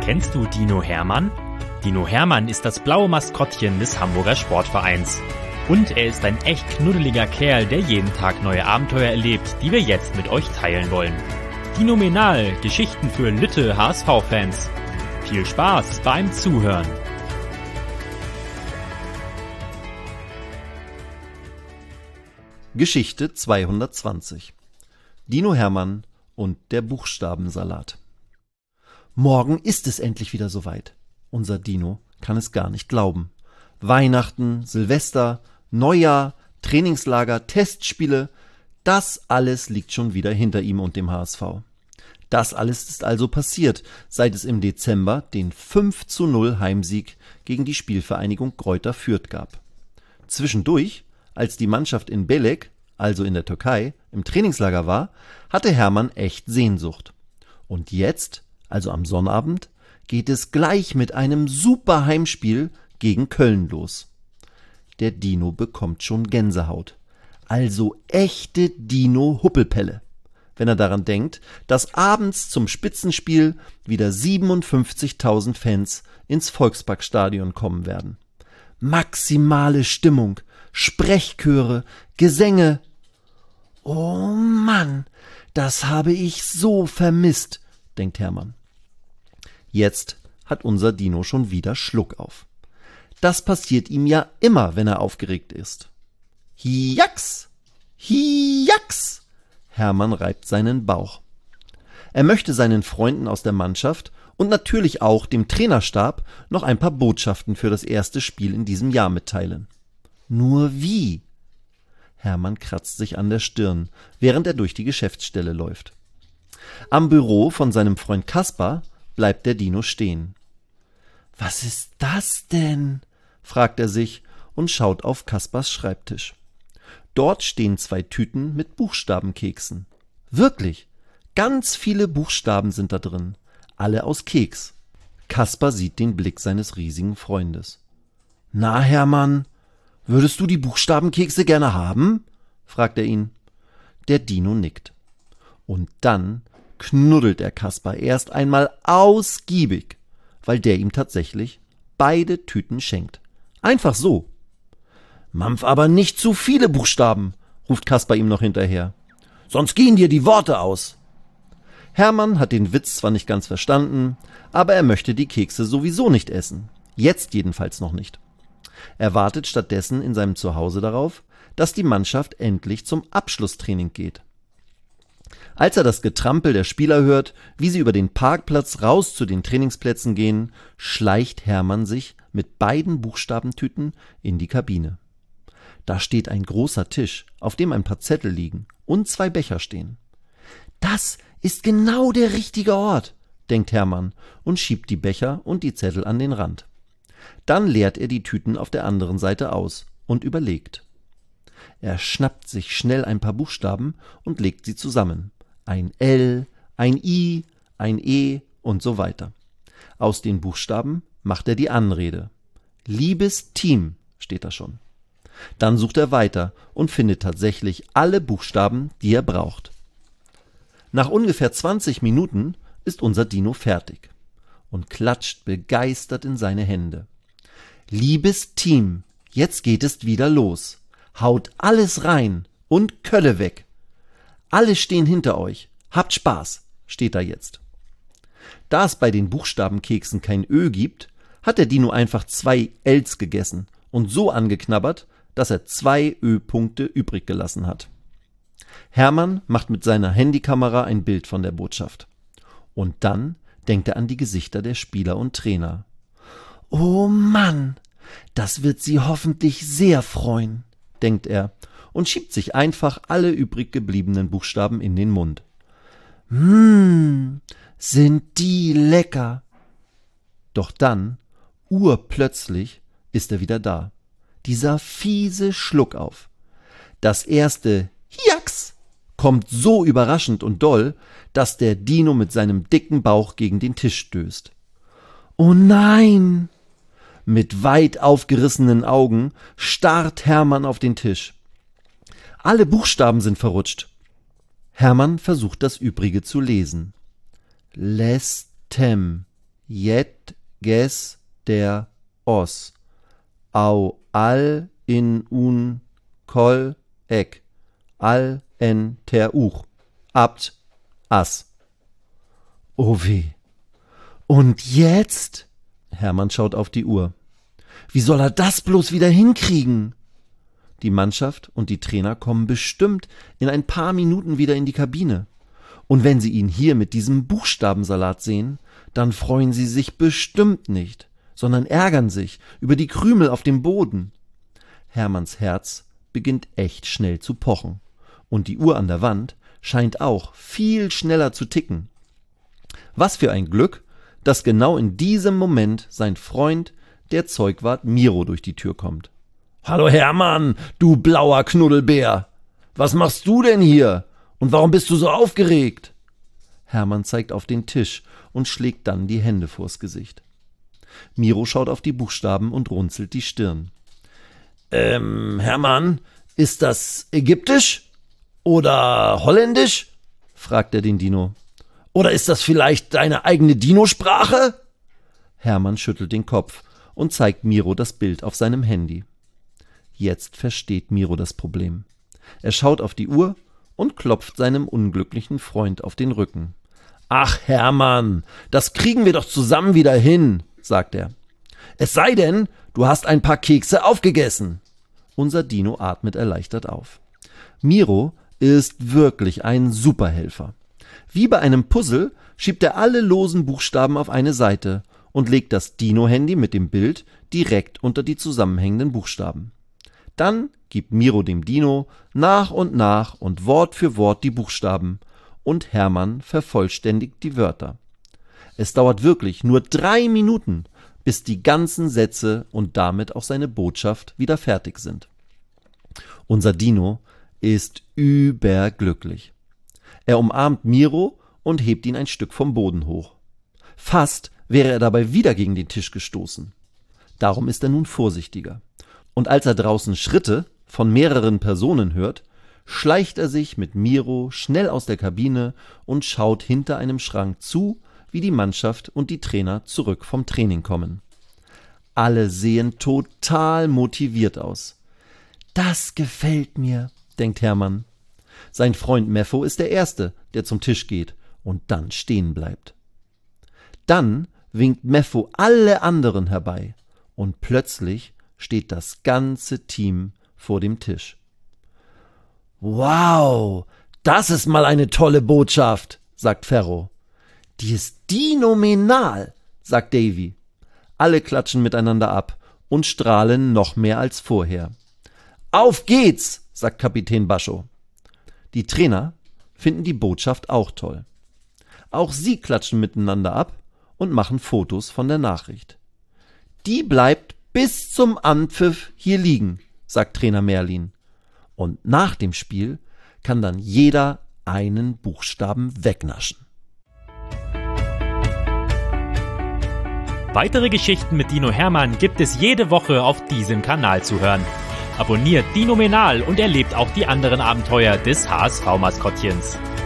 Kennst du Dino Hermann? Dino Hermann ist das blaue Maskottchen des Hamburger Sportvereins. Und er ist ein echt knuddeliger Kerl, der jeden Tag neue Abenteuer erlebt, die wir jetzt mit euch teilen wollen. Dinomenal, Geschichten für Lütte HSV-Fans. Viel Spaß beim Zuhören. Geschichte 220. Dino Hermann und der Buchstabensalat. Morgen ist es endlich wieder soweit. Unser Dino kann es gar nicht glauben. Weihnachten, Silvester, Neujahr, Trainingslager, Testspiele, das alles liegt schon wieder hinter ihm und dem HSV. Das alles ist also passiert, seit es im Dezember den 5:0 Heimsieg gegen die Spielvereinigung Greuther Fürth gab. Zwischendurch, als die Mannschaft in Belek, also in der Türkei, im Trainingslager war, hatte Hermann echt Sehnsucht. Und jetzt, also am Sonnabend, geht es gleich mit einem super Heimspiel gegen Köln los. Der Dino bekommt schon Gänsehaut. Also echte Dino-Huppelpelle, wenn er daran denkt, dass abends zum Spitzenspiel wieder 57.000 Fans ins Volksparkstadion kommen werden. Maximale Stimmung, Sprechchöre, Gesänge. Oh Mann, das habe ich so vermisst, denkt Hermann. Jetzt hat unser Dino schon wieder Schluck auf. Das passiert ihm ja immer, wenn er aufgeregt ist. Hiax! Hiax! Hermann reibt seinen Bauch. Er möchte seinen Freunden aus der Mannschaft und natürlich auch dem Trainerstab noch ein paar Botschaften für das erste Spiel in diesem Jahr mitteilen. Nur wie? Hermann kratzt sich an der Stirn, während er durch die Geschäftsstelle läuft. Am Büro von seinem Freund Kaspar bleibt der Dino stehen. »Was ist das denn?« fragt er sich und schaut auf Kaspars Schreibtisch. Dort stehen 2 Tüten mit Buchstabenkeksen. Wirklich, ganz viele Buchstaben sind da drin, alle aus Keks. Kaspar sieht den Blick seines riesigen Freundes. »Na, Hermann, würdest du die Buchstabenkekse gerne haben?« fragt er ihn. Der Dino nickt. Und dann knuddelt er Kaspar erst einmal ausgiebig, weil der ihm tatsächlich beide Tüten schenkt. Einfach so. »Mampf aber nicht zu viele Buchstaben«, ruft Kaspar ihm noch hinterher. »Sonst gehen dir die Worte aus.« Hermann hat den Witz zwar nicht ganz verstanden, aber er möchte die Kekse sowieso nicht essen. Jetzt jedenfalls noch nicht. Er wartet stattdessen in seinem Zuhause darauf, dass die Mannschaft endlich zum Abschlusstraining geht. Als er das Getrampel der Spieler hört, wie sie über den Parkplatz raus zu den Trainingsplätzen gehen, schleicht Hermann sich mit beiden Buchstabentüten in die Kabine. Da steht ein großer Tisch, auf dem ein paar Zettel liegen und 2 Becher stehen. »Das ist genau der richtige Ort«, denkt Hermann und schiebt die Becher und die Zettel an den Rand. Dann leert er die Tüten auf der anderen Seite aus und überlegt. Er schnappt sich schnell ein paar Buchstaben und legt sie zusammen. Ein L, ein I, ein E und so weiter. Aus den Buchstaben macht er die Anrede. »Liebes Team« steht da schon. Dann sucht er weiter und findet tatsächlich alle Buchstaben, die er braucht. Nach ungefähr 20 Minuten ist unser Dino fertig und klatscht begeistert in seine Hände. »Liebes Team, jetzt geht es wieder los. Haut alles rein und Kölle weg. Alle stehen hinter euch. Habt Spaß«, steht da jetzt. Da es bei den Buchstabenkeksen kein Ö gibt, hat der Dino einfach 2 Ls gegessen und so angeknabbert, dass er 2 Ö-Punkte übrig gelassen hat. Hermann macht mit seiner Handykamera ein Bild von der Botschaft. Und dann denkt er an die Gesichter der Spieler und Trainer. »Oh Mann, das wird sie hoffentlich sehr freuen«, denkt er und schiebt sich einfach alle übrig gebliebenen Buchstaben in den Mund. Sind die lecker. Doch dann, urplötzlich, ist er wieder da. Dieser fiese Schluckauf. Das erste Hiax kommt so überraschend und doll, dass der Dino mit seinem dicken Bauch gegen den Tisch stößt. »Oh nein!« Mit weit aufgerissenen Augen starrt Hermann auf den Tisch. Alle Buchstaben sind verrutscht. Hermann versucht das Übrige zu lesen. Lestem. jet, ges, der, os, au, al, in, un, kol, ek, al, en, ter, uch, abt, as. Oh weh. Und jetzt? Hermann schaut auf die Uhr. Wie soll er das bloß wieder hinkriegen? Die Mannschaft und die Trainer kommen bestimmt in ein paar Minuten wieder in die Kabine. Und wenn sie ihn hier mit diesem Buchstabensalat sehen, dann freuen sie sich bestimmt nicht, sondern ärgern sich über die Krümel auf dem Boden. Hermanns Herz beginnt echt schnell zu pochen. Und die Uhr an der Wand scheint auch viel schneller zu ticken. Was für ein Glück, dass genau in diesem Moment sein Freund, der Zeugwart Miro, durch die Tür kommt. »Hallo Hermann, du blauer Knuddelbär! Was machst du denn hier? Und warum bist du so aufgeregt?« Hermann zeigt auf den Tisch und schlägt dann die Hände vors Gesicht. Miro schaut auf die Buchstaben und runzelt die Stirn. Hermann, ist das ägyptisch oder holländisch?« fragt er den Dino. »Oder ist das vielleicht deine eigene Dinosprache?« Hermann schüttelt den Kopf und zeigt Miro das Bild auf seinem Handy. Jetzt versteht Miro das Problem. Er schaut auf die Uhr und klopft seinem unglücklichen Freund auf den Rücken. »Ach Hermann, das kriegen wir doch zusammen wieder hin«, sagt er. »Es sei denn, du hast ein paar Kekse aufgegessen.« Unser Dino atmet erleichtert auf. Miro ist wirklich ein Superhelfer. Wie bei einem Puzzle schiebt er alle losen Buchstaben auf eine Seite und legt das Dino-Handy mit dem Bild direkt unter die zusammenhängenden Buchstaben. Dann gibt Miro dem Dino nach und Wort für Wort die Buchstaben und Hermann vervollständigt die Wörter. Es dauert wirklich nur 3 Minuten, bis die ganzen Sätze und damit auch seine Botschaft wieder fertig sind. Unser Dino ist überglücklich. Er umarmt Miro und hebt ihn ein Stück vom Boden hoch. Fast wäre er dabei wieder gegen den Tisch gestoßen. Darum ist er nun vorsichtiger. Und als er draußen Schritte von mehreren Personen hört, schleicht er sich mit Miro schnell aus der Kabine und schaut hinter einem Schrank zu, wie die Mannschaft und die Trainer zurück vom Training kommen. Alle sehen total motiviert aus. »Das gefällt mir«, denkt Hermann. Sein Freund Meffo ist der Erste, der zum Tisch geht und dann stehen bleibt. Dann winkt Meffo alle anderen herbei und plötzlich steht das ganze Team vor dem Tisch. »Wow, das ist mal eine tolle Botschaft«, sagt Ferro. »Die ist dinominal«, sagt Davy. Alle klatschen miteinander ab und strahlen noch mehr als vorher. »Auf geht's«, sagt Kapitän Bascho. Die Trainer finden die Botschaft auch toll. Auch sie klatschen miteinander ab und machen Fotos von der Nachricht. »Die bleibt bis zum Anpfiff hier liegen«, sagt Trainer Merlin. Und nach dem Spiel kann dann jeder einen Buchstaben wegnaschen. Weitere Geschichten mit Dino Hermann gibt es jede Woche auf diesem Kanal zu hören. Abonniert Dinominal und erlebt auch die anderen Abenteuer des HSV-Maskottchens.